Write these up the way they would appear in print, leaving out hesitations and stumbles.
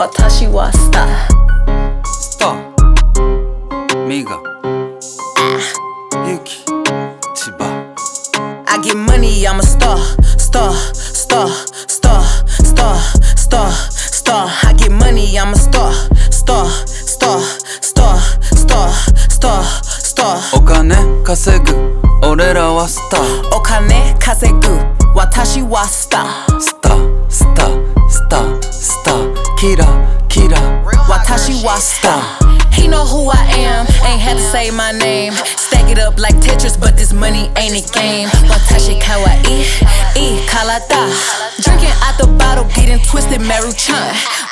私はスタースターミガユキ千葉 I get money, I'm a star, star, star, star, star, star, star. I get money, I'm a star, star, star, star, star, star, star. お金稼ぐ俺らはスターお金稼ぐ私はスタースタースタースタースターキラキラ私はスターHe know who I am, ain't had to say my name. Stack it up like Tetris, but this money ain't a game. Watashi kawaii, karada. Drinking out the bottle, getting twisted, Maruchan.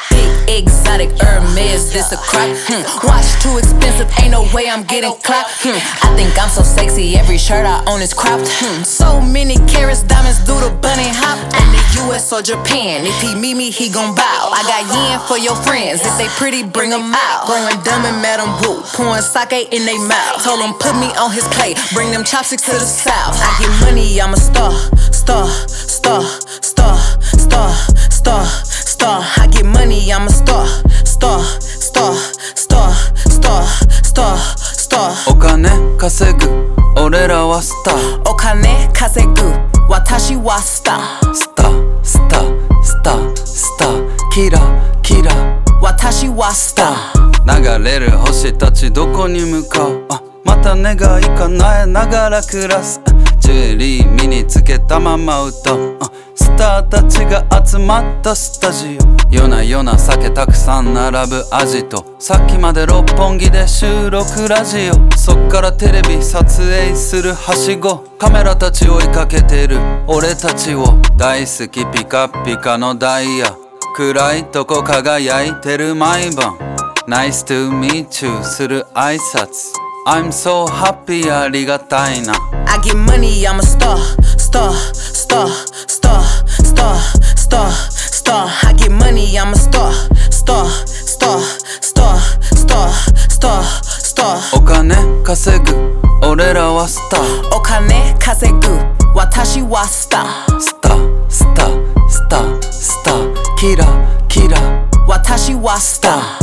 Big exotic Hermes, this a crack. Watch too expensive, ain't no way I'm getting clapped. I think I'm so sexy, every shirt I own is cropped. So many carats, diamonds do the bunny hop. In the US or Japan, if he meet me, he gon' bow. I got yen for your friends, if they pretty, bring them out. Growing dumb and Madam Wu, pouring sake in they mouth. Told him put me on his plate, bring them chopsticks to the south. I get money, I'm a star, star, star, star, star, star, star. I get money, I'm a star, star, star, star, star, star, star. お金稼ぐ俺らはスターお金稼ぐ私はスタースタースタースタースターキラキラ私はスター流れる星たちどこに向かうまた願い叶えながら暮らすジュエリー身につけたまま歌うスターたちが集まったスタジオ夜な夜な酒たくさん並ぶアジトさっきまで六本木で収録ラジオそっからテレビ撮影するはしごカメラたち追いかけてる俺たちを大好きピカピカのダイヤ暗いとこ輝いてる毎晩Nice to meet you する挨拶 I'm so happy ありがたいな I get money, I'm a star, star, star, star, star, star, star. I get money, I'm a star, star, star, star, star, star, star. お金稼ぐ俺らはスターお金稼ぐ私はスタースタースタースタースターキラキラ私はスター